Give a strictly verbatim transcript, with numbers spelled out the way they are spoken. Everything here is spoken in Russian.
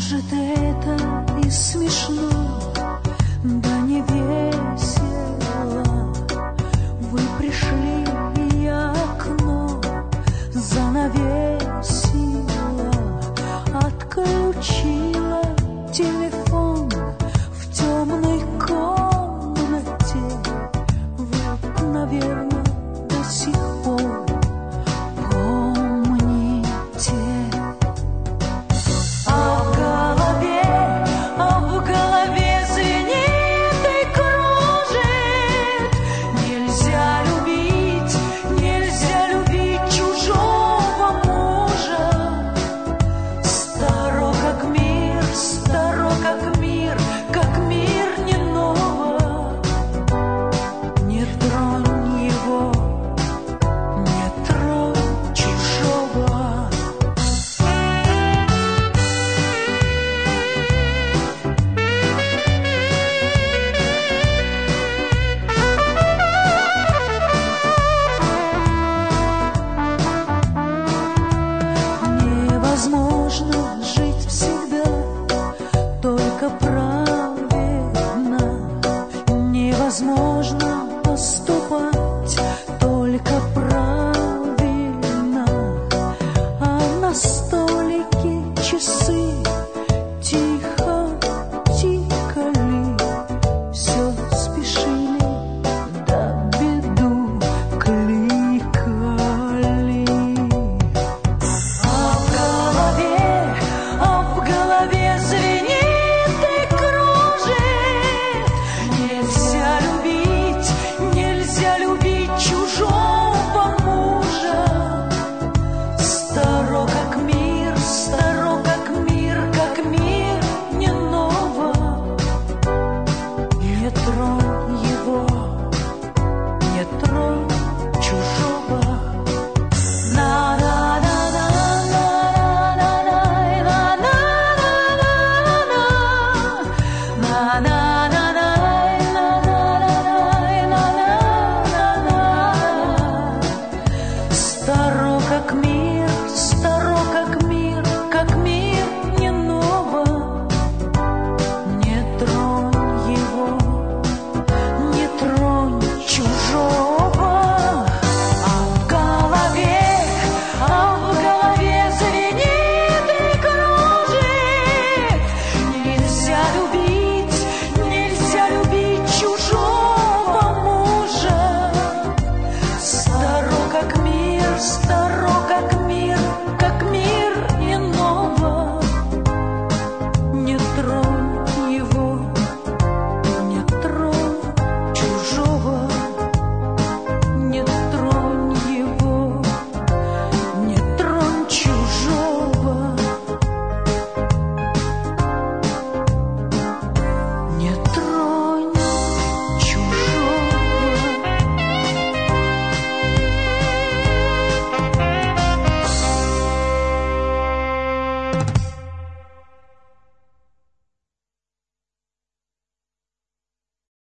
Может, это и смешно, да не весело. Вы пришли, и я окно занавесила, отключила телефон в темной комнате. Вы, наверное, до сих пор помните. А в голове, а в голове звенит и кружит. Нельзя любить, нельзя любить чужого мужа. Старо как мир, старо как мир, как мир не ново. Не тронь его, не тронь чужого. Невозможно жить всегда только правильно. Невозможно поступать только правильно. А на столике часы